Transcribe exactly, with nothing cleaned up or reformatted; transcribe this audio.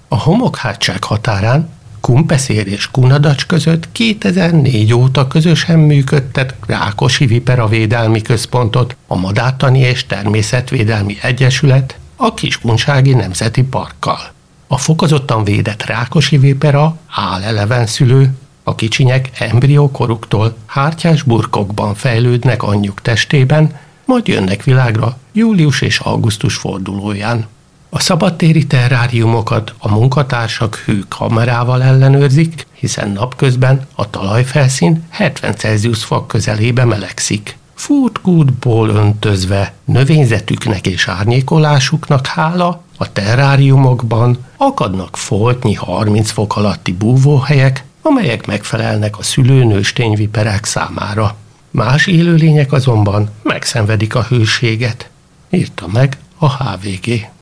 A homokhátság határán Kunpeszér és Kunadacs között kétezer-négy óta közösen működtet Rákosi Vipera Védelmi Központot, a Madártani és Természetvédelmi Egyesület a Kiskunsági Nemzeti Parkkal. A fokozottan védett Rákosi vipera állelevenszülő, a kicsinyek embriókoruktól hártyás burkokban fejlődnek anyjuk testében, majd jönnek világra július és augusztus fordulóján. A szabadtéri terráriumokat a munkatársak hőkamerával ellenőrzik, hiszen napközben a talajfelszín hetven Celsius fok közelébe melegszik. Furtkútból öntözve, növényzetüknek és árnyékolásuknak hála, a terráriumokban akadnak foltnyi harminc fok alatti búvóhelyek, amelyek megfelelnek a szülő-nőstényviperák számára. Más élőlények azonban megszenvedik a hőséget, írta meg a há vé gé.